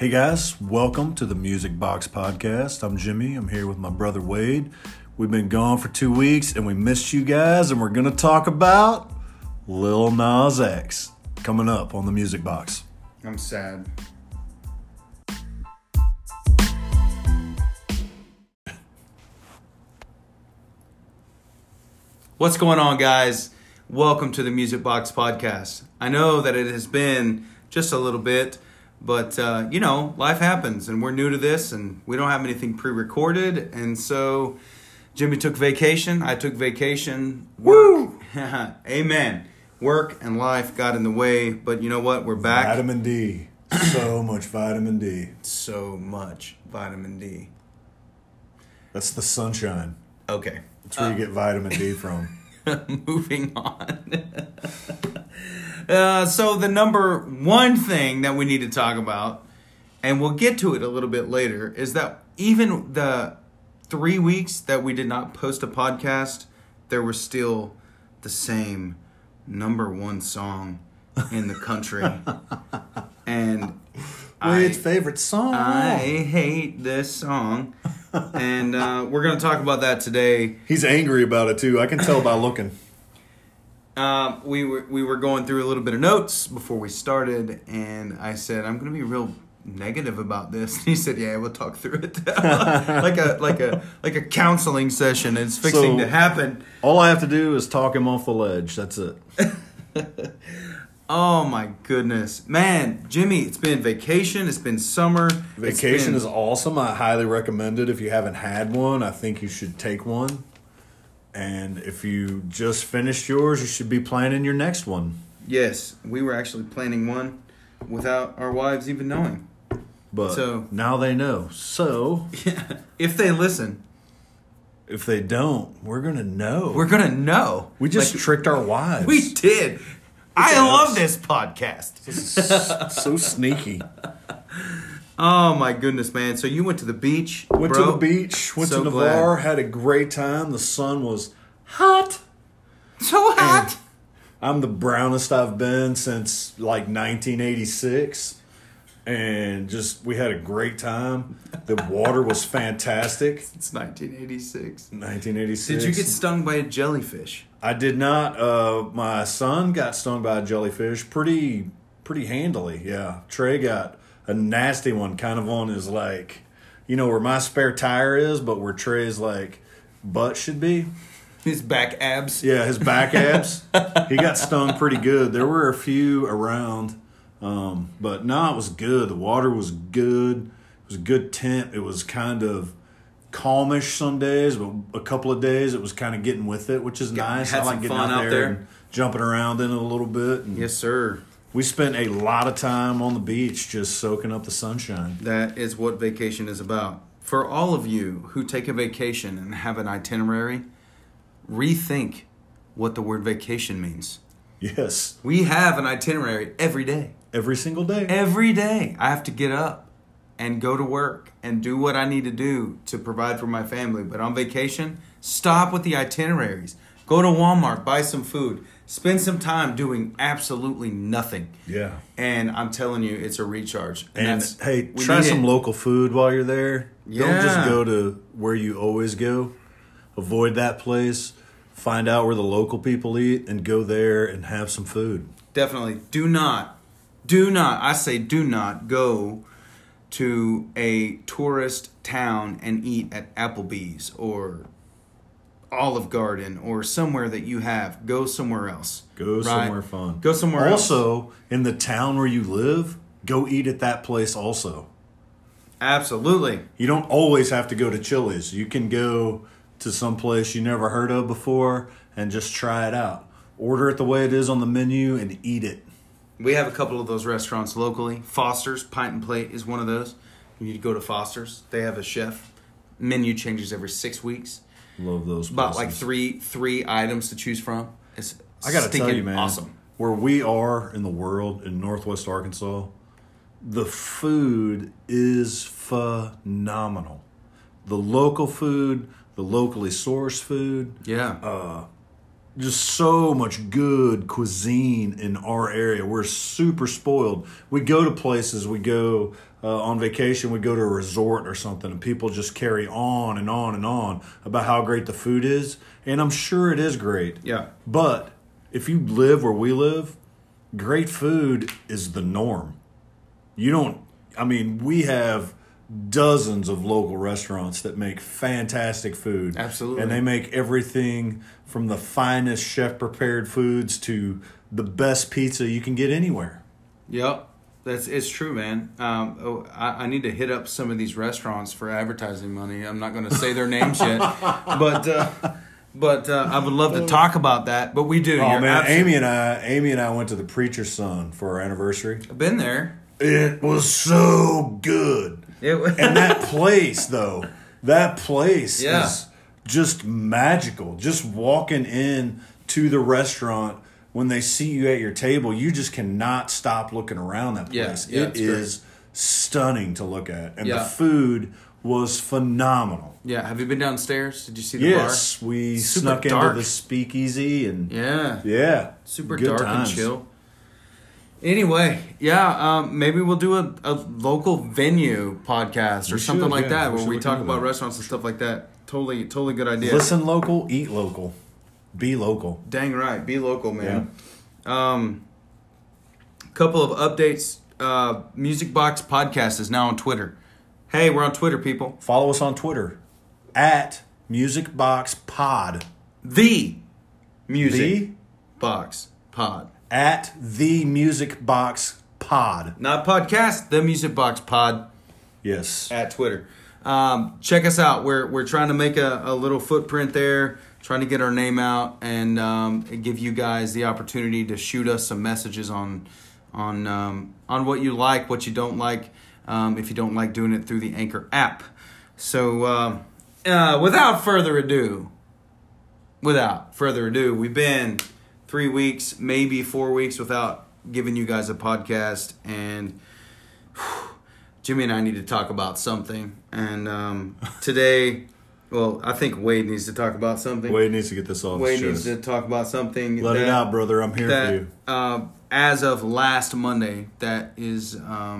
Hey guys, welcome to the Music Box Podcast. I'm Jimmy. I'm here with my brother Wade. We've been gone for 2 weeks and we missed you guys, and we're going to talk about Lil Nas X coming up on the Music Box. I'm sad. What's going on, guys? Welcome to the Music Box Podcast. I know that it has been just a little bit, but, life happens, and we're new to this, and we don't have anything pre-recorded, and so Jimmy took vacation, I took vacation. Woo! Amen. Work and life got in the way, but you know what? We're back. Vitamin D. So much vitamin D. So much vitamin D. That's the sunshine. Okay. That's where you get vitamin D from. Moving on. So the number one thing that we need to talk about, and we'll get to it a little bit later, is that even the 3 weeks that we did not post a podcast, there was still the same number one song in the country. And Wade's favorite song. I hate this song. And we're going to talk about that today. He's angry about it too. I can tell by looking. We were going through a little bit of notes before we started, and I said, I'm going to be real negative about this. And he said, yeah, we'll talk through it. like a counseling session. It's fixing to happen. All I have to do is talk him off the ledge. That's it. Oh my goodness. Man, Jimmy, it's been vacation. It's been summer. Vacation is awesome. I highly recommend it. If you haven't had one, I think you should take one. And if you just finished yours, you should be planning your next one. Yes, we were actually planning one without our wives even knowing. But now they know. So, if they listen. If they don't, we're going to know. We're going to know. We just tricked our wives. We did. I love this podcast. So sneaky. Oh my goodness, man. So you went to the beach, Went bro? to the beach, went So to Navarre, glad. had a great time. The sun was hot. So hot. I'm the brownest I've been since like 1986. And we had a great time. The water was fantastic. It's 1986. 1986. Did you get stung by a jellyfish? I did not. My son got stung by a jellyfish pretty handily. Yeah, Trey got a nasty one, kind of on his where my spare tire is, but where Trey's butt should be. His back abs. Yeah, his back abs. He got stung pretty good. There were a few around, but no, it was good. The water was good. It was a good temp. It was kind of calmish some days, but a couple of days it was kind of getting with it, which is nice. I like getting out there and jumping around in it a little bit. And yes, sir. we spent a lot of time on the beach just soaking up the sunshine. That is what vacation is about. For all of you who take a vacation and have an itinerary, rethink what the word vacation means. Yes. We have an itinerary every day. Every single day. Every day I have to get up and go to work and do what I need to do to provide for my family. But on vacation, stop with the itineraries. Go to Walmart, buy some food. Spend some time doing absolutely nothing. Yeah. And I'm telling you, it's a recharge. And hey, try some local food while you're there. Yeah. Don't just go to where you always go. Avoid that place. Find out where the local people eat and go there and have some food. Definitely. Do not go to a tourist town and eat at Applebee's or Olive Garden or somewhere that you have. Go somewhere else. Go somewhere fun. Go somewhere else. Also, in the town where you live, go eat at that place also. Absolutely. You don't always have to go to Chili's. You can go to some place you never heard of before and just try it out. Order it the way it is on the menu and eat it. We have a couple of those restaurants locally. Foster's Pint and Plate is one of those. You need to go to Foster's. They have a chef. Menu changes every 6 weeks. Love those places. About like three items to choose from. It's I gotta tell you, man, awesome. Where we are in the world in Northwest Arkansas, the food is phenomenal. The local food, the locally sourced food. Yeah. Just so much good cuisine in our area. We're super spoiled. We go to places. We go on vacation, we go to a resort or something, and people just carry on and on and on about how great the food is. And I'm sure it is great. Yeah. But if you live where we live, great food is the norm. We have dozens of local restaurants that make fantastic food. Absolutely. And they make everything from the finest chef-prepared foods to the best pizza you can get anywhere. Yep. It's true, man. I need to hit up some of these restaurants for advertising money. I'm not going to say their names yet, but I would love to talk about that. But we do. Oh man, Amy and I went to the Preacher's Son for our anniversary. I've been there. It was so good. And that place, though, is just magical. Just walking in to the restaurant, when they see you at your table, you just cannot stop looking around that place. It is stunning to look at. And the food was phenomenal. Yeah. Have you been downstairs? Did you see the bar? Yes, we snuck into the speakeasy. And yeah. Super good dark times. and chill. Anyway, maybe we'll do a local venue podcast or something like that where we talk about restaurants and stuff like that. Totally good idea. Listen local, eat local, be local. Dang right, be local, man. Yeah. Couple of updates. Music Box Podcast is now on Twitter. Hey, we're on Twitter, people. Follow us on Twitter at Music Box Pod. The Music Box Pod. At the Music Box Pod. Not podcast, the Music Box Pod. Yes. At Twitter. Check us out. We're trying to make a little footprint there, trying to get our name out, and give you guys the opportunity to shoot us some messages on what you like, what you don't like, if you don't like doing it through the Anchor app. So without further ado, we've been 3 weeks, maybe 4 weeks without giving you guys a podcast, and Jimmy and I need to talk about something. And today, I think Wade needs to talk about something. Wade needs to get this off his chest. Wade needs to talk about something. Let it out, brother. I'm here for you. As of last Monday, that is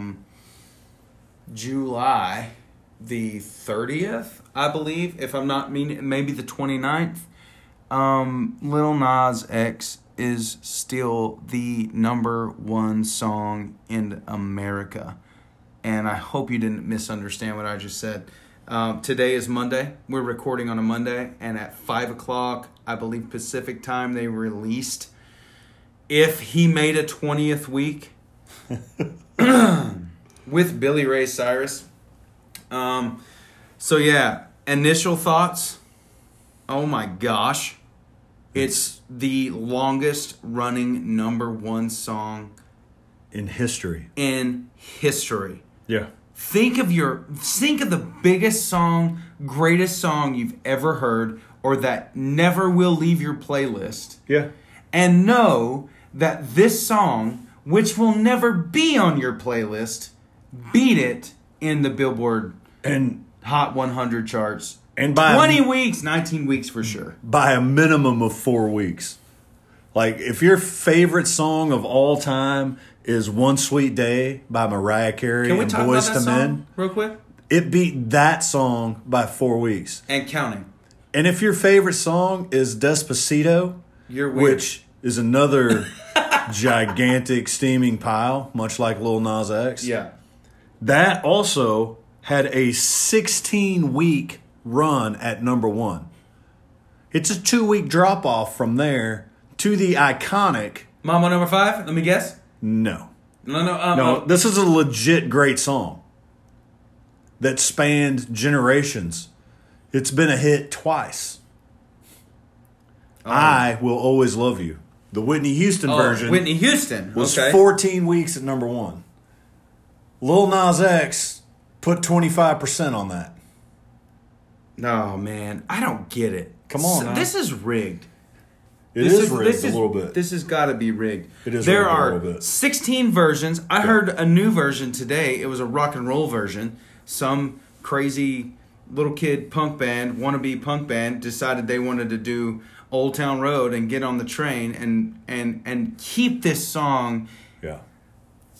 July the 30th, I believe, if I'm not maybe the 29th. Lil Nas X is still the #1 song in America. And I hope you didn't misunderstand what I just said. Today is Monday. We're recording on a Monday. And at 5 o'clock, I believe Pacific time, they released If He Made a 20th Week with Billy Ray Cyrus. Initial thoughts. Oh my gosh. It's the longest running #1 song in history. Yeah. Think of the biggest song, greatest song you've ever heard, or that never will leave your playlist. Yeah. And know that this song, which will never be on your playlist, beat it in the Billboard and Hot 100 charts. And by 20 weeks, 19 weeks for sure. By a minimum of 4 weeks. Like, if your favorite song of all time is One Sweet Day by Mariah Carey and Boyz II Men, real quick? It beat that song by 4 weeks. And counting. And if your favorite song is Despacito, you're weird. Which is another gigantic steaming pile, much like Lil Nas X. Yeah. That also had a 16-week run at #1. It's a 2-week drop off from there to the iconic Mama number 5. Let me guess. No. No. This is a legit great song that spanned generations. It's been a hit twice. I Will Always Love You. The Whitney Houston version. Whitney Houston was 14 weeks at #1. Lil Nas X put 25% on that. No, man. I don't get it. Come on. This is rigged. It is rigged a little bit. This has got to be rigged. It is there rigged are a little bit. 16 versions. I heard a new version today. It was a rock and roll version. Some crazy little kid punk band, wannabe punk band, decided they wanted to do Old Town Road and get on the train and keep this song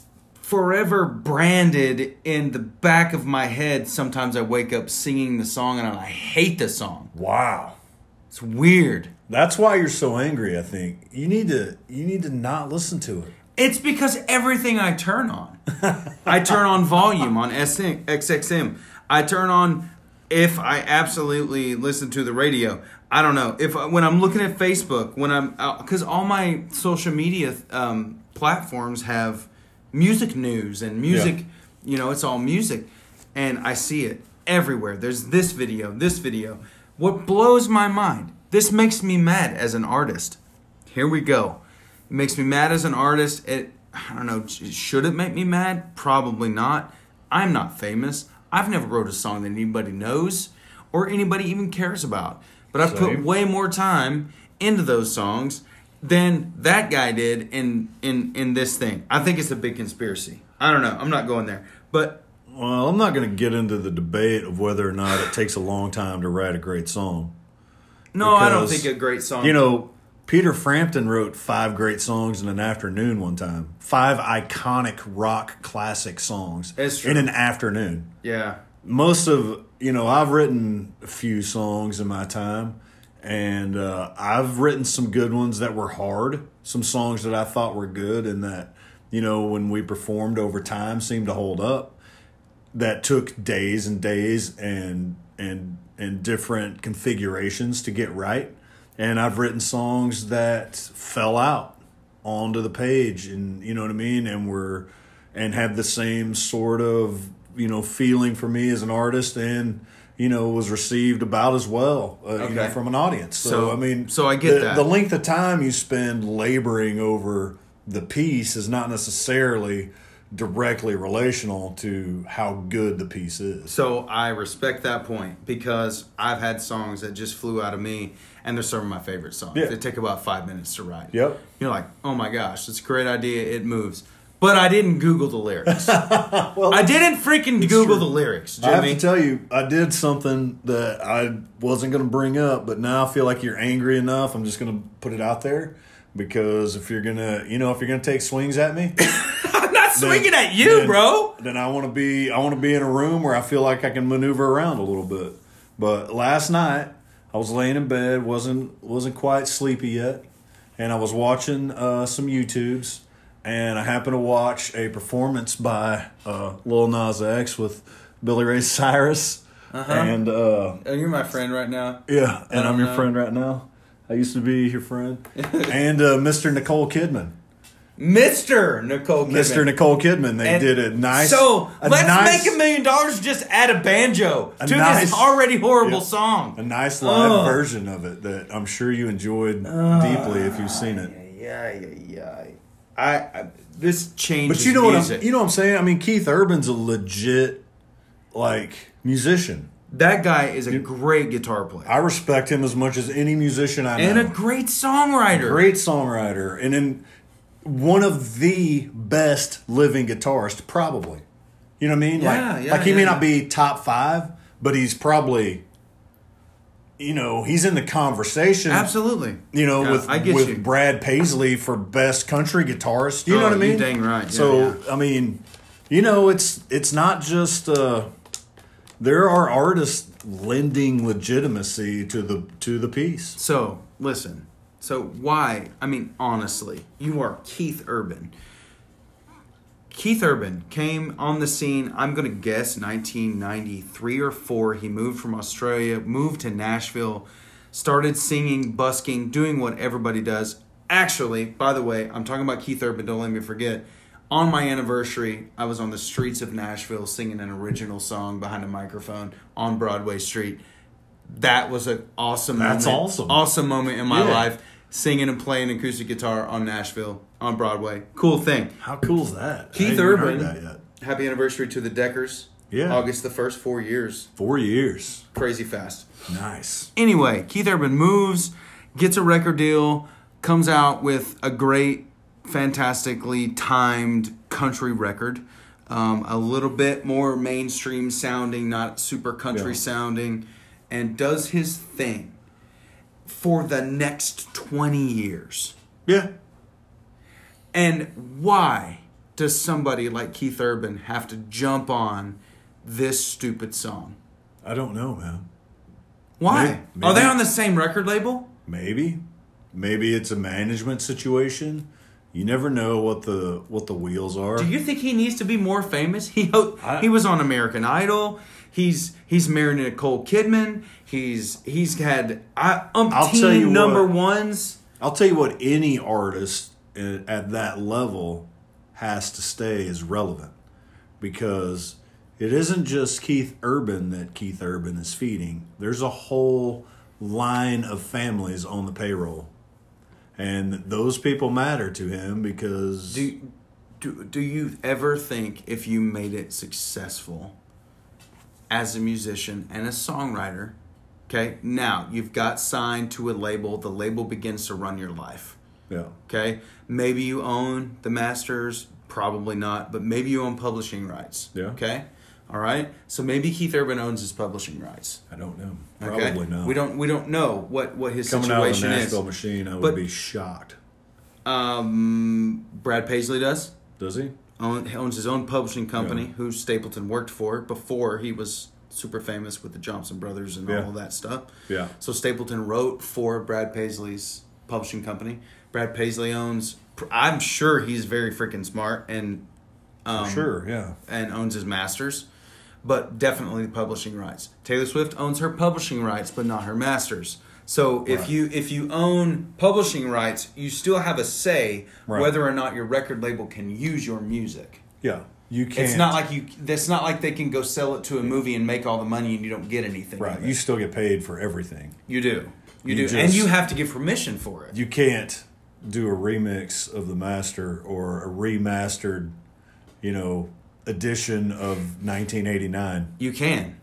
forever branded in the back of my head. Sometimes I wake up singing the song and I hate the song. Wow. It's weird. That's why you're so angry, I think. You need to not listen to it. It's because everything I turn on. I turn on volume on XXM. I turn on, if I absolutely listen to the radio. I don't know. When I'm looking at Facebook, because all my social media platforms have music news and music, it's all music. And I see it everywhere. There's this video. What blows my mind, this makes me mad as an artist. Here we go. It makes me mad as an artist. I don't know, should it make me mad? Probably not. I'm not famous. I've never wrote a song that anybody knows or anybody even cares about. But I've put way more time into those songs than that guy did in this thing. I think it's a big conspiracy. I don't know. I'm not going there. But well, I'm not going to get into the debate of whether or not it takes a long time to write a great song. No, I don't think a great song. Peter Frampton wrote 5 great songs in an afternoon one time. 5 iconic rock classic songs in an afternoon. Yeah. Most of, I've written a few songs in my time, and I've written some good ones that were hard, some songs that I thought were good and that, when we performed over time seemed to hold up, that took days and days and different configurations to get right. And I've written songs that fell out onto the page, and you know what I mean, and had the same sort of feeling for me as an artist, and was received about as well, from an audience. So I get that the length of time you spend laboring over the piece is not necessarily directly relational to how good the piece is. So I respect that point, because I've had songs that just flew out of me, and they're some of my favorite songs. Yeah. They take about 5 minutes to write. Yep. You're like, oh my gosh, it's a great idea. It moves. But I didn't Google the lyrics. Well, I didn't freaking Google the lyrics, Jimmy. I have to tell you, I did something that I wasn't going to bring up, but now I feel like you're angry enough. I'm just going to put it out there, because if you're gonna take swings at me, I'm not swinging at you, bro. Then I want to be in a room where I feel like I can maneuver around a little bit. But last night I was laying in bed, wasn't quite sleepy yet, and I was watching some YouTubes. And I happened to watch a performance by Lil Nas X with Billy Ray Cyrus. Uh-huh. And you're my friend right now. Yeah, and I'm your friend right now. I used to be your friend. And Mr. Nicole Kidman. Mr. Nicole Kidman. Mr. Nicole Kidman. They did a nice... So, let's make $1 million, just add a banjo to this already horrible song. A nice live version of it that I'm sure you enjoyed deeply if you've seen it. This changes But you know music. what I'm saying? I mean, Keith Urban's a legit, musician. That guy is a great guitar player. I respect him as much as any musician I know. And a great songwriter. And then one of the best living guitarists, probably. You know what I mean? He may not be top 5, but he's probably... he's in the conversation. Absolutely. With Brad Paisley for best country guitarist. You know what I mean? You're dang right. I mean, it's not just there are artists lending legitimacy to the piece. So, listen. So why? I mean, honestly, you are Keith Urban. Keith Urban came on the scene, I'm going to guess, 1993 or 4. He moved from Australia, moved to Nashville, started singing, busking, doing what everybody does. Actually, by the way, I'm talking about Keith Urban, don't let me forget. On my anniversary, I was on the streets of Nashville singing an original song behind a microphone on Broadway Street. That was an awesome moment. That's awesome. Awesome moment in my life. Singing and playing acoustic guitar on Nashville, on Broadway. Cool thing. How cool is that? Keith Urban, happy anniversary to the Deckers. Yeah. August the 1st, 4 years. 4 years. Crazy fast. Nice. Anyway, Keith Urban moves, gets a record deal, comes out with a great, fantastically timed country record. A little bit more mainstream sounding, not super country sounding, and does his thing for the next 20 years. Yeah. And why does somebody like Keith Urban have to jump on this stupid song? I don't know, man. Why? Maybe. Are they on the same record label? Maybe it's a management situation. You never know what the wheels are. Do you think he needs to be more famous? He was on American Idol. He's married to Nicole Kidman. He's had umpteen number ones. I'll tell you what, any artist at that level has to stay as relevant, because it isn't just Keith Urban that Keith Urban is feeding. There's a whole line of families on the payroll. And those people matter to him because... Do you ever think if you made it successful as a musician and a songwriter, okay, now you've got signed to a label, the label begins to run your life. Yeah. Okay? Maybe you own the masters, probably not, but maybe you own publishing rights. Yeah. Okay? All right? So maybe Keith Urban owns his publishing rights. I don't know. Okay? Probably not. We don't know what his Coming situation out of is. the Nashville Machine, I would be shocked. Brad Paisley does. Does he? Owns his own publishing company, who Stapleton worked for before he was super famous with the Johnson Brothers and all of that stuff. Yeah. So Stapleton wrote for Brad Paisley's publishing company. Brad Paisley owns... I'm sure he's very freaking smart and... sure, yeah. And owns his masters. But definitely the publishing rights. Taylor Swift owns her publishing rights, but not her masters. So if you own publishing rights, you still have a say whether or not your record label can use your music. Yeah, you can't. It's not like It's not like they can go sell it to a movie and make all the money and you don't get anything. Right, you still get paid for everything. You do, and you have to give permission for it. You can't do a remix of the master or a remastered, edition of 1989. You can.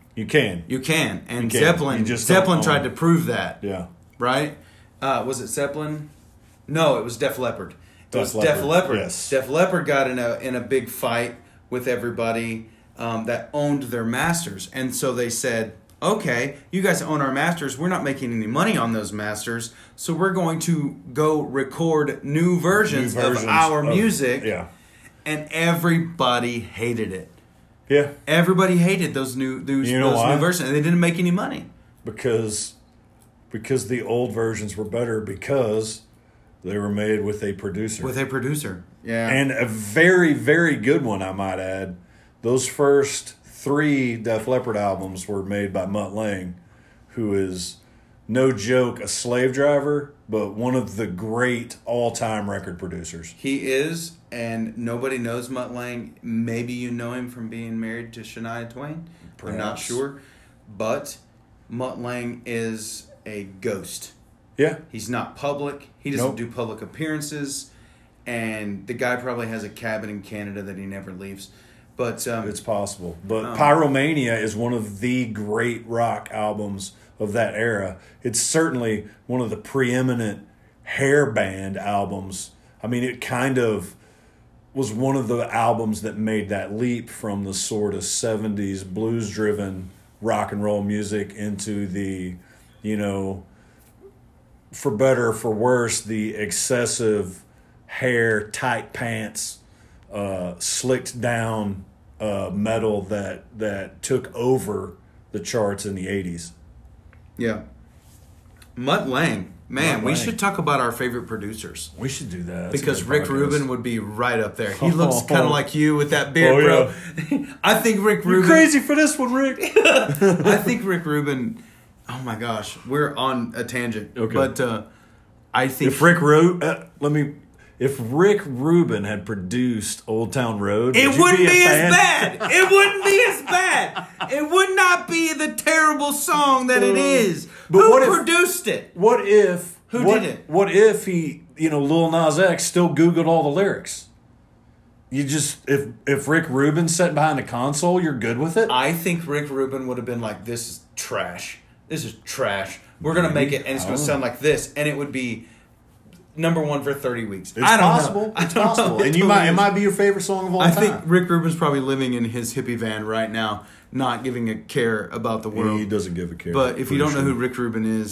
And Zeppelin tried to prove that. Yeah. Right? Was it Zeppelin? No, it was Def Leppard. It was Def Leppard. Yes. Def Leppard got in a big fight with everybody that owned their masters. And so they said, okay, you guys own our masters. We're not making any money on those masters. So we're going to go record new versions of our music. Yeah. And everybody hated it. Yeah. Everybody hated those new versions, and they didn't make any money. Because the old versions were better because they were made with a producer. Yeah. And a very, very good one, I might add. Those first 3 Def Leppard albums were made by Mutt Lange, who is, no joke, a slave driver, but one of the great all-time record producers. He is, and nobody knows Mutt Lange. Maybe you know him from being married to Shania Twain. Perhaps. I'm not sure. But Mutt Lange is a ghost. Yeah. He's not public. He doesn't do public appearances. And the guy probably has a cabin in Canada that he never leaves. But it's possible. But Pyromania is one of the great rock albums of that era. It's certainly one of the preeminent hair band albums. I mean, it kind of was one of the albums that made that leap from the sort of 70s blues-driven rock and roll music into the, for better or for worse, the excessive hair, tight pants, slicked down metal that took over the charts in the 80s. Yeah. Mutt Lange. Man, we should talk about our favorite producers. We should do that. Because Rick Rubin would be right up there. He looks kind of like you with that beard, bro. Yeah. I think Rick Rubin... You're crazy for this one, Rick. I think Rick Rubin... Oh, my gosh. We're on a tangent. Okay. But I think... If Rick Rubin had produced Old Town Road, it wouldn't be as bad. It wouldn't be as bad. It would not be the terrible song that it is. But who produced it? What if? Who did it? What if he, Lil Nas X still Googled all the lyrics? If Rick Rubin sat behind a console, you're good with it? I think Rick Rubin would have been like, this is trash. This is trash. We're going to make it, and it's going to sound like this. And it would be... number 1 for 30 weeks. It's possible. It's possible. And it might be your favorite song of all time. I think Rick Rubin's probably living in his hippie van right now, not giving a care about the world. He doesn't give a care. But if you don't know who Rick Rubin is,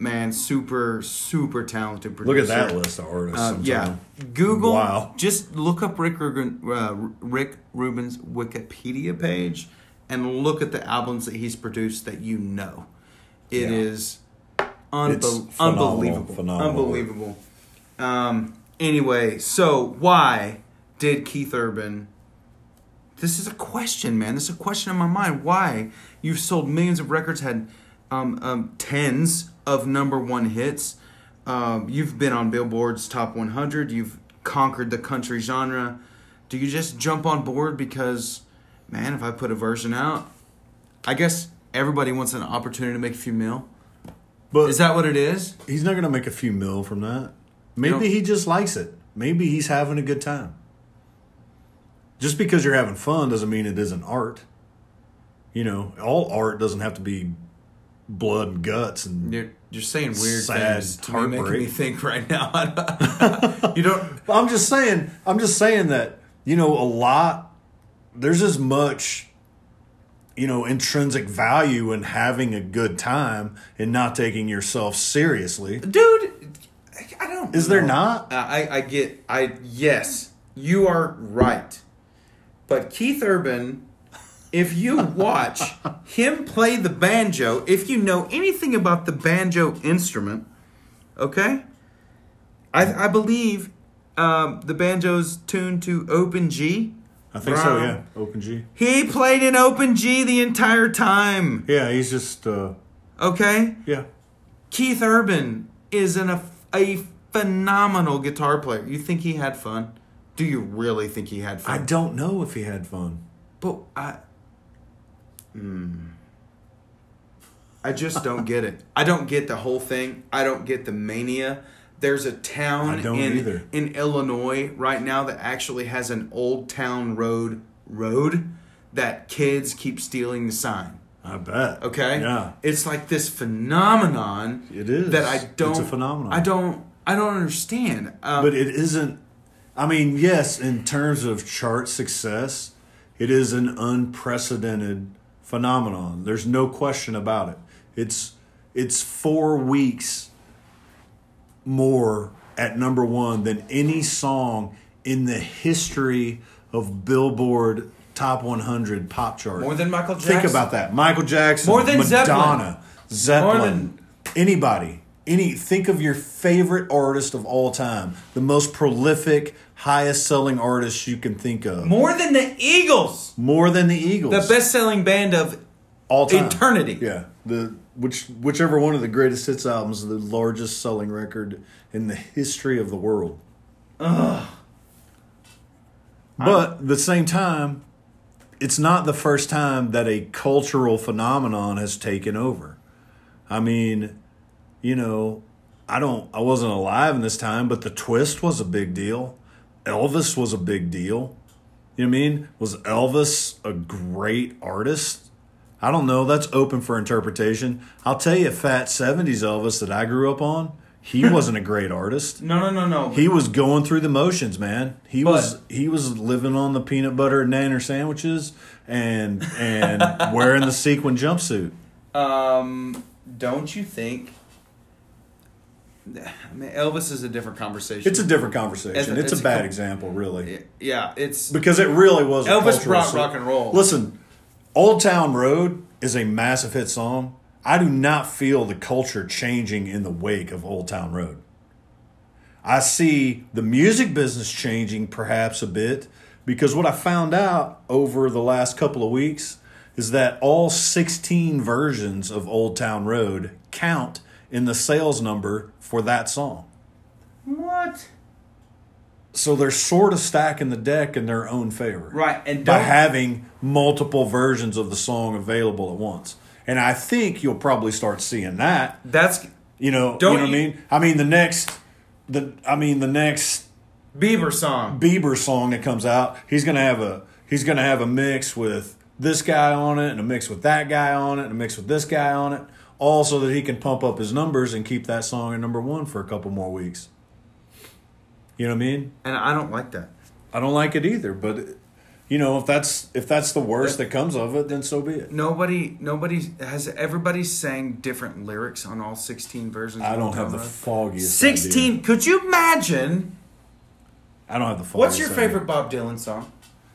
man, super talented producer. Look at that list of artists. Yeah, Google. Wow. Just look up Rick Rubin's Wikipedia page and look at the albums that he's produced that you know. It is unbelievable. Unbelievable. Anyway, so why did Keith Urban... This is a question, man. This is a question in my mind. Why? You've sold millions of records, had tens of number one hits. You've been on Billboard's Top 100. You've conquered the country genre. Do you just jump on board because, man, if I put a version out, I guess everybody wants an opportunity to make a few mil? But is that what it is? He's not going to make a few mil from that. Maybe he just likes it. Maybe he's having a good time. Just because you're having fun doesn't mean it isn't art. You know, all art doesn't have to be blood and guts and you're saying weird sad things to me, making me think right now. You don't. I'm just saying that, you know, there's as much, you know, intrinsic value in having a good time and not taking yourself seriously. Dude, I don't. Is there not? Yes, you are right. But Keith Urban, if you watch him play the banjo, if you know anything about the banjo instrument, okay? I believe the banjo's tuned to open G. I think so, yeah. Open G. He played in open G the entire time. Yeah, he's just... okay? Yeah. Keith Urban is a phenomenal guitar player. You think he had fun? Do you really think he had fun? I don't know if he had fun. But I just don't get it. I don't get the whole thing. I don't get the mania. There's a town in Illinois right now that actually has an Old Town Road that kids keep stealing the sign. I bet. Okay? Yeah. It's like this phenomenon. It is. That I don't... It's a phenomenon. I don't understand. But it isn't... I mean, yes, in terms of chart success, it is an unprecedented phenomenon. There's no question about it. It's 4 weeks more at number one than any song in the history of Billboard Top 100 pop chart. More than Michael Jackson. Think about that. Michael Jackson, more than Madonna, Zeppelin, more than... anybody. Think of your favorite artist of all time. The most prolific, highest selling artist you can think of. More than the Eagles. More than the Eagles. The best selling band of all time. Eternity. Yeah. Whichever one of the greatest hits albums is the largest selling record in the history of the world. Ugh. But at the same time, it's not the first time that a cultural phenomenon has taken over. I mean, you know, I wasn't alive in this time, but the Twist was a big deal. Elvis was a big deal. You know what I mean? Was Elvis a great artist? I don't know. That's open for interpretation. I'll tell you, Fat 70s Elvis that I grew up on, he wasn't a great artist. No. He was going through the motions, man. He was living on the peanut butter and nanner sandwiches and wearing the sequin jumpsuit. Don't you think? I mean, Elvis is a different conversation. It's a different conversation. It's a bad example, really. Yeah, it's because it really was. Elvis brought rock and roll. Listen, Old Town Road is a massive hit song. I do not feel the culture changing in the wake of Old Town Road. I see the music business changing perhaps a bit because what I found out over the last couple of weeks is that all 16 versions of Old Town Road count in the sales number for that song. What? So they're sort of stacking the deck in their own favor. Right. And by having multiple versions of the song available at once. And I think you'll probably start seeing that. That's you know what I mean? I mean the next Bieber song that comes out, he's gonna have a mix with this guy on it and a mix with that guy on it and a mix with this guy on it, all so that he can pump up his numbers and keep that song at number one for a couple more weeks. You know what I mean? And I don't like that. I don't like it either, but if that's the worst that comes of it, then so be it. Everybody sang different lyrics on all 16 versions. I don't have the foggiest 16. idea. Could you imagine? I don't have the foggiest What's your idea. favorite Bob Dylan song?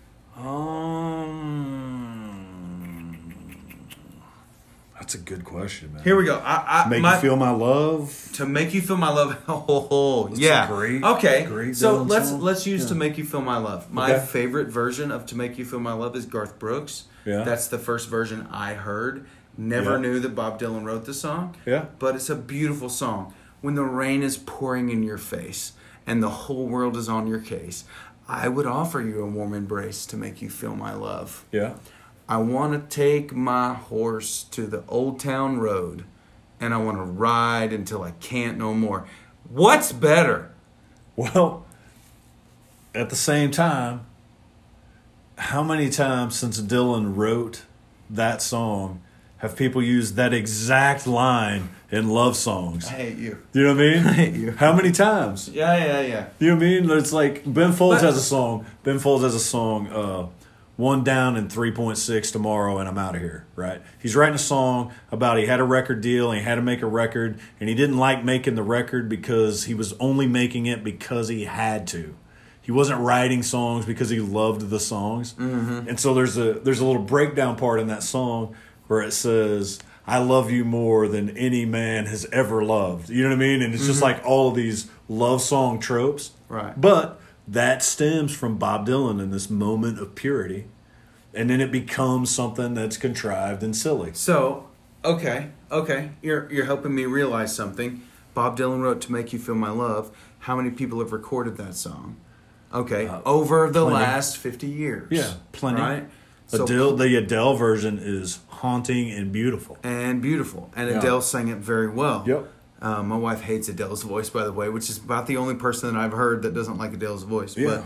That's a good question, man. Here we go. You feel my love. To Make You Feel My Love. Oh, yeah. Great. Okay. Great so Dylan let's song. use Yeah. To Make You Feel My Love. My Okay. favorite version of To Make You Feel My Love is Garth Brooks. Yeah. That's the first version I heard. Never Yeah. knew that Bob Dylan wrote the song. Yeah. But it's a beautiful song. When the rain is pouring in your face and the whole world is on your case, I would offer you a warm embrace to make you feel my love. Yeah. I want to take my horse to the old town road, and I want to ride until I can't no more. What's better? Well, at the same time, how many times since Dylan wrote that song have people used that exact line in love songs? I hate you. You know what I mean? I hate you. How many times? Yeah. You know what I mean? It's like Ben Folds But- has a song. Ben Folds has a song, One Down and 3.6 tomorrow and I'm out of here, right? He's writing a song about he had a record deal and he had to make a record and he didn't like making the record because he was only making it because he had to. He wasn't writing songs because he loved the songs. Mm-hmm. And so there's a little breakdown part in that song where it says, I love you more than any man has ever loved. You know what I mean? And it's just like all of these love song tropes. Right. But that stems from Bob Dylan in this moment of purity. And then it becomes something that's contrived and silly. So, okay. You're helping me realize something. Bob Dylan wrote To Make You Feel My Love. How many people have recorded that song? Okay, over the plenty. last 50 years. Yeah, plenty. Right? The Adele version is haunting and beautiful. And beautiful. And Yeah. Adele sang it very well. Yep. My wife hates Adele's voice, by the way, which is about the only person that I've heard that doesn't like Adele's voice. Yeah.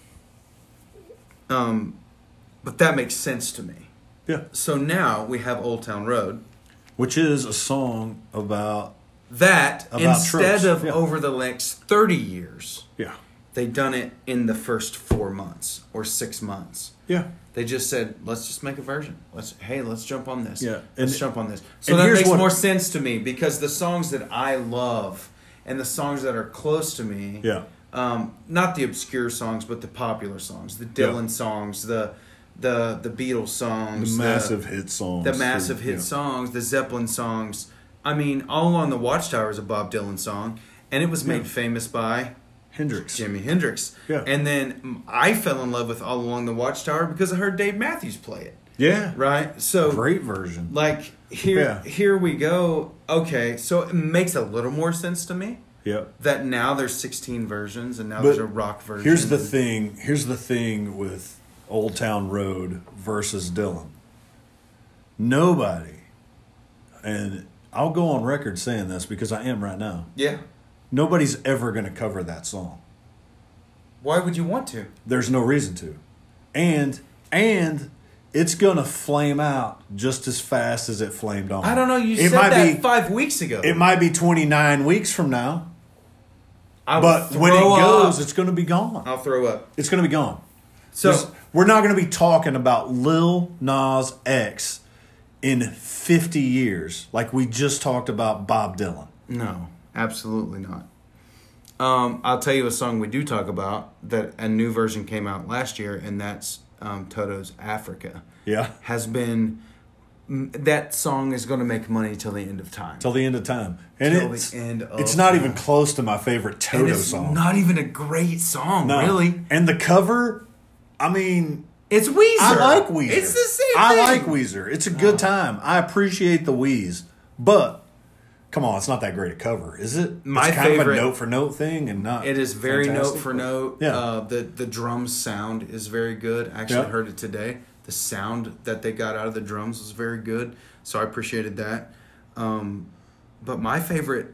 But that makes sense to me. Yeah. So now we have Old Town Road. Which is a song about... That, About instead tropes, of yeah. over the next 30 years, Yeah. they done it in the first 4 months or 6 months. Yeah. They just said, let's just make a version. Let's jump on this. Yeah. Let's jump on this. So and that here's makes what- more sense to me because the songs that I love and the songs that are close to me, Yeah. not the obscure songs, but the popular songs, the Dylan songs, the Beatles songs, The massive hit songs. the massive hit Yeah. songs, the Zeppelin songs. I mean, All Along the Watchtower is a Bob Dylan song, and it was made famous by Hendrix. Jimi Hendrix. Yeah. And then I fell in love with All Along the Watchtower because I heard Dave Matthews play it. Yeah. Right? So, Great version. like, here we go. Okay, so it makes a little more sense to me Yep. that now there's 16 versions and now But there's a rock version. Here's the thing with Old Town Road versus Dylan. Nobody, and I'll go on record saying this because I am right now, Yeah. nobody's ever going to cover that song. Why would you want to? There's no reason to. And it's going to flame out just as fast as it flamed on. I don't know. You It said might that be- 5 weeks ago. It might be 29 weeks from now, I but will when it throw goes, up. it's going to be gone. I'll throw up. It's going to be gone. So We're not going to be talking about Lil Nas X in 50 years like we just talked about Bob Dylan. no, absolutely not. I'll tell you a song we do talk about that a new version came out last year, and that's Toto's Africa. Yeah. That song is going to make money till the end of time. Till the end of time. And Till it's, the end of it's not time. even close to my favorite Toto And it's song. not even a great song, No. really. And the cover, I mean, It's Weezer. I like Weezer. It's the same I thing. like Weezer. It's a good time. I appreciate the Wheeze. But, come on, it's not that great a cover, is it? My it's kind favorite- of a note-for-note thing and not It is very fantastic, note for but- note. Yeah. The drum sound is very good. I actually Yeah. heard it today. The sound that they got out of the drums was very good. So I appreciated that. But my favorite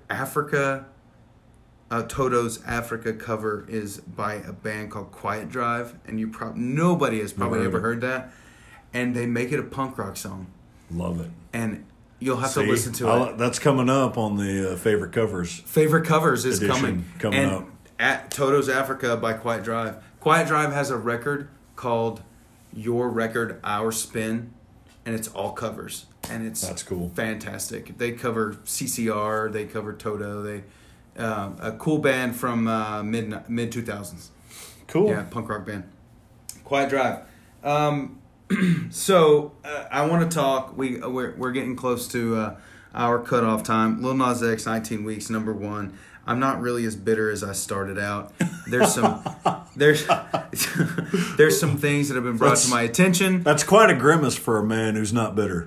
Toto's Africa cover is by a band called Quiet Drive. And nobody has probably Never ever heard heard that. And they make it a punk rock song. Love it. And you'll have See, to listen to it. That's coming up on the favorite covers. Favorite covers is Edition coming and up. At Toto's Africa by Quiet Drive. Quiet Drive has a record called Your Record, Our Spin, and it's all covers. And That's cool. Fantastic. They cover CCR, they cover Toto, they a cool band from mid 2000s. Cool. Yeah, punk rock band. Quiet Drive. So I want to talk. We're getting close to our cutoff time. Lil Nas X, 19 Weeks, number 1. I'm not really as bitter as I started out. There's some there's some things that have been brought to my attention. That's quite a grimace for a man who's not bitter.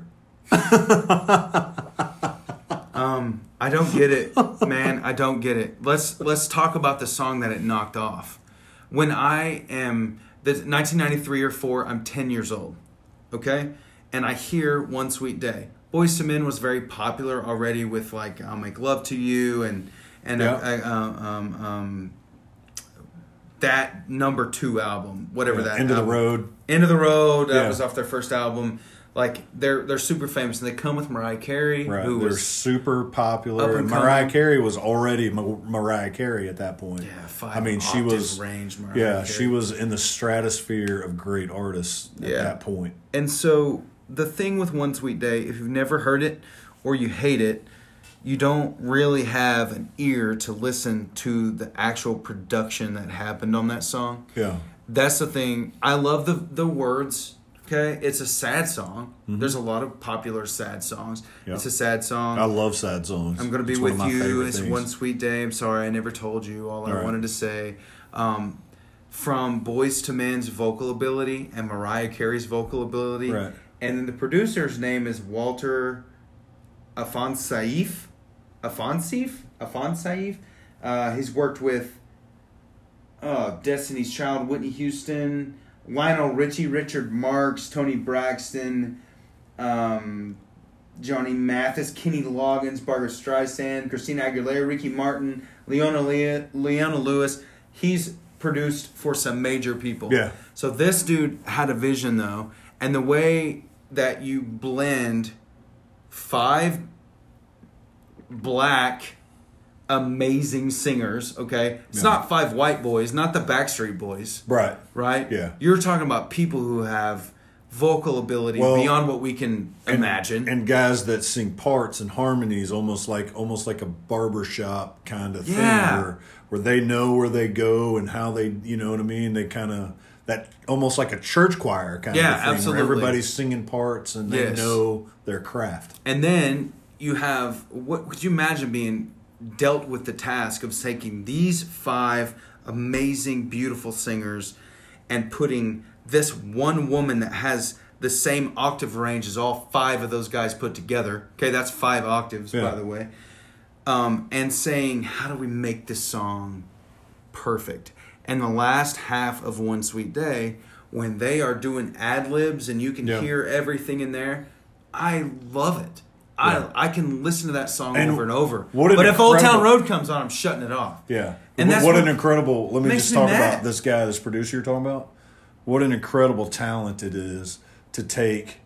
I don't get it, man. I don't get it. Let's talk about the song that it knocked off. When I am 1993 or 4, I'm 10 years old, okay, and I hear One Sweet Day. Boyz II Men was very popular already with like I'll Make Love to You and that number 2 album, whatever that End of album. the Road. End of the Road. That was off their first album. Like they're super famous, and they come with Mariah Carey, Right. who They're was super popular. up And and Mariah coming. Carey was already Mariah Carey at that point. Yeah, 5 I mean, she octave was range. Mariah Yeah, Carey. she was in the stratosphere of great artists at that point. And so the thing with One Sweet Day, if you've never heard it or you hate it, you don't really have an ear to listen to the actual production that happened on that song. Yeah. That's the thing. I love the words. Okay, it's a sad song. Mm-hmm. There's a lot of popular sad songs. Yeah. It's a sad song. I love sad songs. I'm gonna be It's one with of my you. favorite It's things. One Sweet Day. I'm sorry I never told you all I Right. wanted to say. From Boyz II Men's vocal ability and Mariah Carey's vocal ability, Right. and then the producer's name is Walter Afonsaif. He's worked with Destiny's Child, Whitney Houston, Lionel Richie, Richard Marx, Tony Braxton, Johnny Mathis, Kenny Loggins, Barbara Streisand, Christina Aguilera, Ricky Martin, Leona Lewis. He's produced for some major people. Yeah. So this dude had a vision, though, and the way that you blend 5 black amazing singers, okay? It's not 5 white boys, not the Backstreet Boys, Right. right? Yeah. You're talking about people who have vocal ability beyond what we can imagine. And guys that sing parts and harmonies almost like a barbershop kind of thing where they know where they go and how they, you know what I mean? They kind of that almost like a church choir kind of thing absolutely. where everybody's singing parts and they know their craft. And then you have, what could you imagine being dealt with the task of taking these 5 amazing, beautiful singers and putting this one woman that has the same octave range as all 5 of those guys put together. Okay, that's 5 octaves, by the way. And saying, how do we make this song perfect? And the last half of One Sweet Day, when they are doing ad-libs and you can hear everything in there, I love it. Yeah. I can listen to that song And over and over. what an But if Old Town incredible- Road comes on, I'm shutting it off. Yeah. And that's what what an incredible, let me makes just me talk mad. about this guy, this producer you're talking about. What an incredible talent it is to take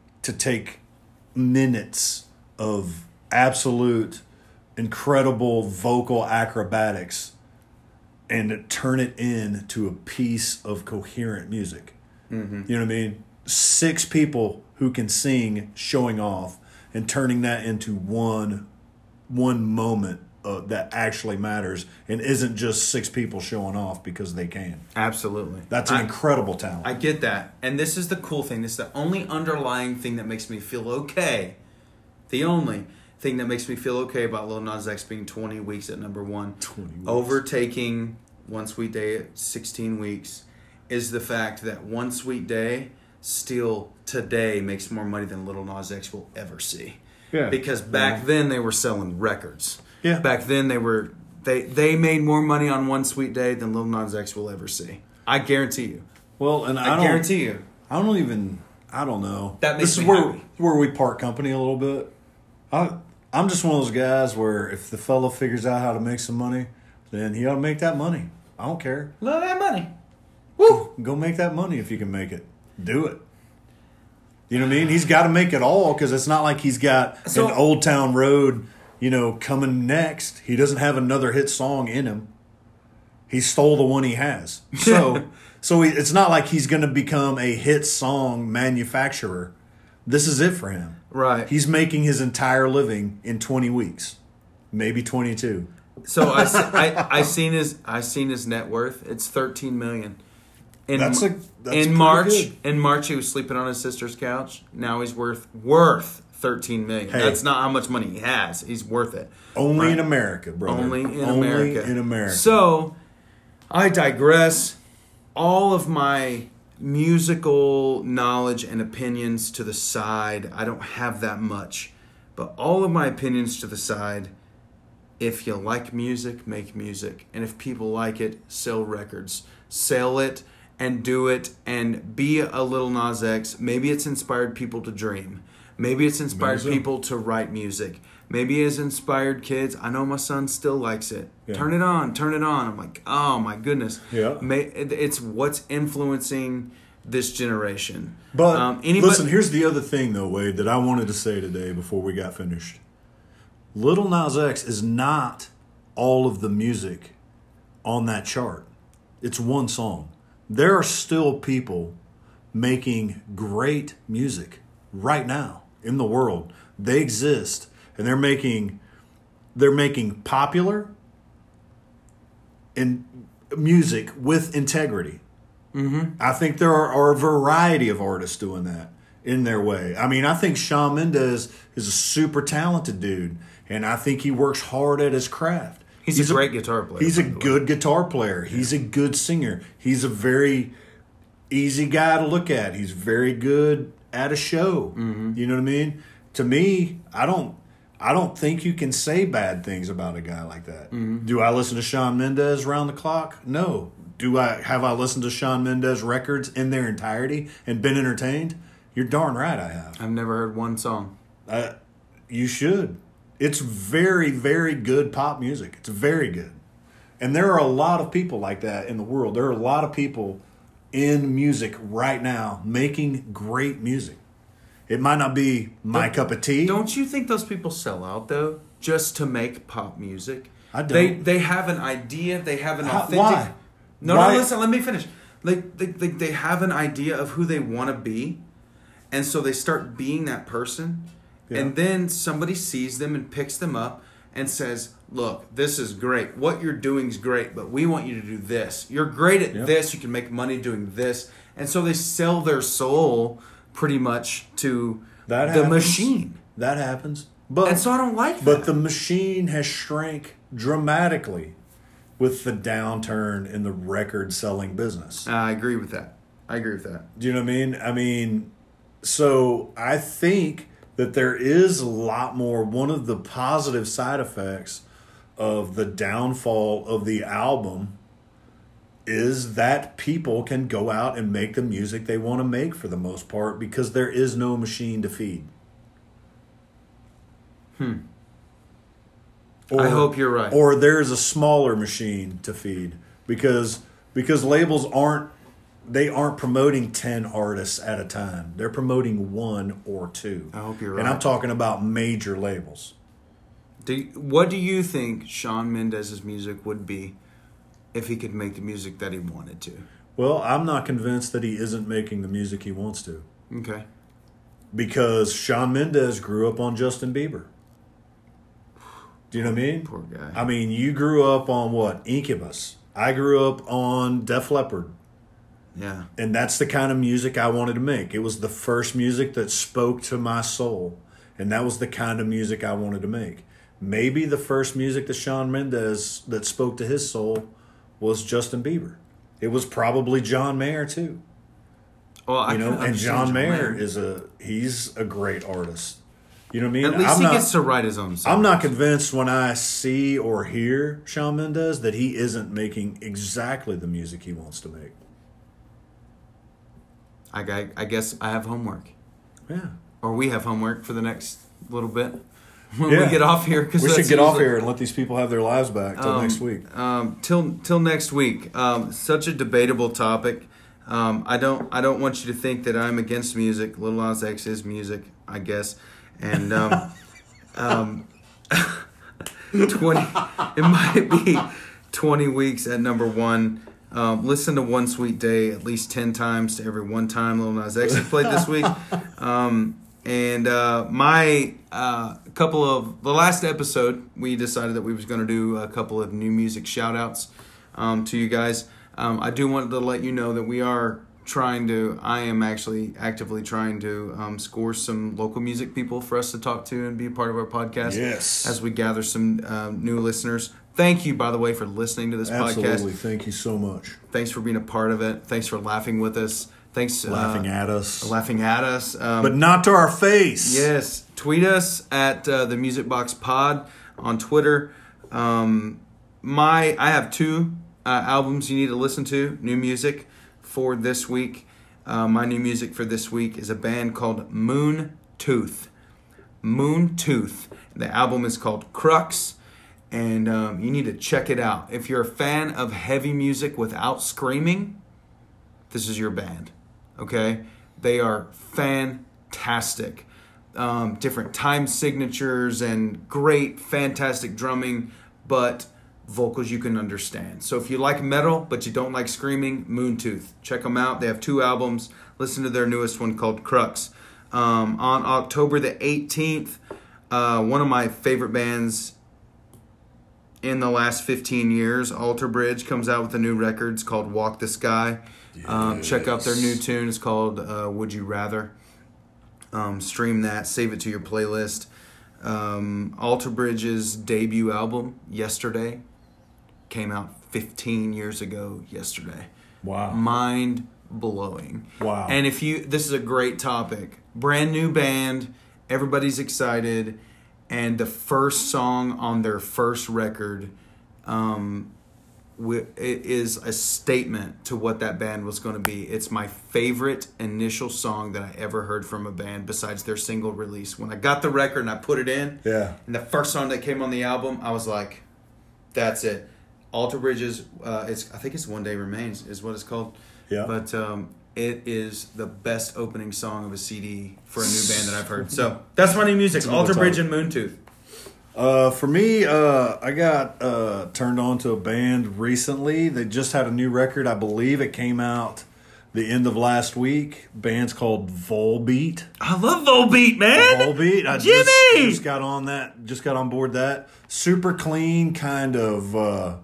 minutes of absolute incredible vocal acrobatics and turn it into a piece of coherent music. Mm-hmm. You know what I mean? 6 people who can sing showing off and turning that into one moment that actually matters and isn't just 6 people showing off because they can. Absolutely. That's an incredible talent. I get that. And this is the cool thing. This is the only underlying thing that makes me feel okay. The only thing that makes me feel okay about Lil Nas X being 20 weeks at number 1, 20 weeks. overtaking One Sweet Day at 16 weeks, is the fact that One Sweet Day still today makes more money than Lil Nas X will ever see. Yeah. Because back then they were selling records. Yeah. Back then they made more money on One Sweet Day than Lil Nas X will ever see. I guarantee you. Well, and I guarantee you. I don't know. That makes this me is where, happy. where we part company a little bit. I'm just one of those guys where if the fella figures out how to make some money, then he ought to make that money. I don't care. Love that money. Woo! Go make that money if you can make it. Do it. You know what I mean? He's got to make it all because it's not like he's got an Old Town Road, coming next. He doesn't have another hit song in him. He stole the one he has. It's not like he's going to become a hit song manufacturer. This is it for him. Right. He's making his entire living in 20 weeks, maybe 22. So I seen his net worth. It's $13 million. That's in March. Good. In March, he was sleeping on his sister's couch. Now he's worth $13 million. Hey, that's not how much money he has. He's worth it. Only in America, brother. Only in America. So So, I digress. All of my musical knowledge and opinions to the side. I don't have that much. But all of my opinions to the side. If you like music, make music. And if people like it, sell records. Sell it and do it and be a Lil Nas X. Maybe it's inspired people to dream. Maybe it's inspired people to write music. Maybe it's inspired kids. I know my son still likes it. Yeah. Turn it on. I'm like, oh my goodness. Yeah. It's what's influencing this generation. But listen, here's the other thing though, Wade, that I wanted to say today before we got finished. Lil Nas X is not all of the music on that chart. It's one song. There are still people making great music right now in the world. They exist, and they're making popular and music with integrity. Mm-hmm. I think there are a variety of artists doing that in their way. I mean, I think Shawn Mendes is a super talented dude, and I think he works hard at his craft. He's a great guitar player. He's a good guitar player. Yeah. He's a good singer. He's a very easy guy to look at. He's very good at a show. Mm-hmm. You know what I mean? To me, I don't think you can say bad things about a guy like that. Mm-hmm. Do I listen to Shawn Mendes round the clock? No. Have I listened to Shawn Mendes records in their entirety and been entertained? You're darn right I have. I've never heard one song. You should. It's very, very good pop music. It's very good. And there are a lot of people like that in the world. There are a lot of people in music right now making great music. It might not be my cup of tea. Don't you think those people sell out, though, just to make pop music? I don't. They have an idea. They have an authentic... Why? No, listen, let me finish. They have an idea of who they want to be, and so they start being that person. Yeah. And then somebody sees them and picks them up and says, look, this is great. What you're doing is great, but we want you to do this. You're great at this. You can make money doing this. And so they sell their soul pretty much to the machine. That happens. And so I don't like that. But the machine has shrank dramatically with the downturn in the record-selling business. I agree with that. Do you know what I mean? I mean, so I think that there is a lot more. One of the positive side effects of the downfall of the album is that people can go out and make the music they want to make for the most part because there is no machine to feed. I hope you're right. Or there's a smaller machine to feed because labels aren't promoting 10 artists at a time. They're promoting 1 or 2. I hope you're right. And I'm talking about major labels. What do you think Shawn Mendes' music would be if he could make the music that he wanted to? Well, I'm not convinced that he isn't making the music he wants to. Okay. Because Shawn Mendes grew up on Justin Bieber. Do you know what I mean? Poor guy. I mean, you grew up on what? Incubus. I grew up on Def Leppard. Yeah. And that's the kind of music I wanted to make. It was the first music that spoke to my soul. And that was the kind of music I wanted to make. Maybe the first music that Shawn Mendes that spoke to his soul was Justin Bieber. It was probably John Mayer too. Well, and John Mayer he's a great artist. You know what I mean? At least he gets to write his own songs. I'm not convinced when I see or hear Shawn Mendes that he isn't making exactly the music he wants to make. I guess I have homework. Yeah. Or we have homework for the next little bit. When we get off here. We should get off here and let these people have their lives back till next week. Till next week. Such a debatable topic. I don't want you to think that I'm against music. Lil Nas X is music, I guess. And 20 it might be 20 weeks at number 1. Listen to One Sweet Day at least 10 times to every one time Lil Nas X has played this week. The last episode, we decided that we was going to do a couple of new music shout outs to you guys. I do want to let you know that I am actually actively trying to score some local music people for us to talk to and be a part of our podcast. Yes. As we gather some new listeners. Thank you, by the way, for listening to this podcast. Absolutely. Thank you so much. Thanks for being a part of it. Thanks for laughing with us. Thanks laughing at us. But not to our face. Yes. Tweet us at the Music Box Pod on Twitter. I have 2 albums you need to listen to, new music for this week. My new music for this week is a band called Moon Tooth. Moon Tooth. The album is called Crux. And you need to check it out. If you're a fan of heavy music without screaming, this is your band. Okay? They are fantastic. Different time signatures and great, fantastic drumming, but vocals you can understand. So if you like metal, but you don't like screaming, Moon Tooth. Check them out. They have 2 albums. Listen to their newest one called Crux. On October the 18th, one of my favorite bands in the last 15 years, Alter Bridge, comes out with a new record. It's called Walk the Sky. Yes. Check out their new tune. It's called Would You Rather. Stream that. Save it to your playlist. Alter Bridge's debut album, Yesterday, came out 15 years ago yesterday. Wow. Mind-blowing. Wow. And this is a great topic. Brand new band. Everybody's excited. And the first song on their first record it is a statement to what that band was going to be. It's my favorite initial song that I ever heard from a band besides their single release. When I got the record and I put it in, and the first song that came on the album, I was like, that's it. Alter Bridges, I think it's One Day Remains is what it's called. Yeah. But it is the best opening song of a CD for a new band that I've heard. So that's my new music, Alter Bridge and Moon Tooth. For me, I got turned on to a band recently. They just had a new record. I believe it came out the end of last week. Band's called Volbeat. I love Volbeat, man. Volbeat. I Jimmy! just got on that. Just got on board that. Super clean, kind of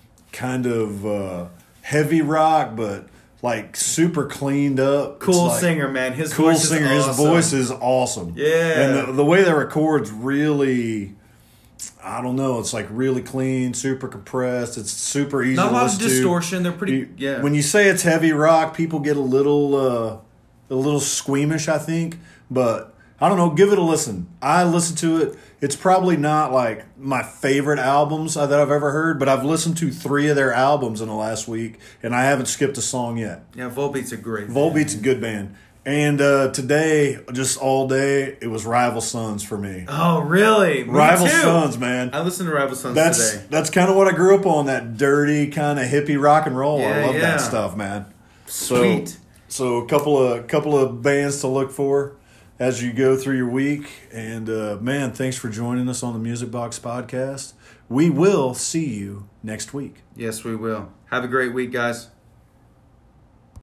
heavy rock, but like super cleaned up. Cool singer, man. His cool voice singer. is awesome. His voice is awesome. Yeah. And the way they record's really, I don't know. It's like really clean, super compressed. It's super easy. Not to a lot listen of distortion. They're pretty. When you say it's heavy rock, people get a little squeamish, I think. But I don't know. Give it a listen. I listened to it. It's probably not like my favorite albums that I've ever heard, but I've listened to 3 of their albums in the last week, and I haven't skipped a song yet. Yeah, Volbeat's a great band. Volbeat's a good band. And today, just all day, it was Rival Sons for me. Oh, really? Rival Sons, man. I listened to Rival Sons today. That's kind of what I grew up on, that dirty kind of hippie rock and roll. I love that stuff, man. Sweet. So a couple of bands to look for as you go through your week. And, man, thanks for joining us on the Music Box Podcast. We will see you next week. Yes, we will. Have a great week, guys.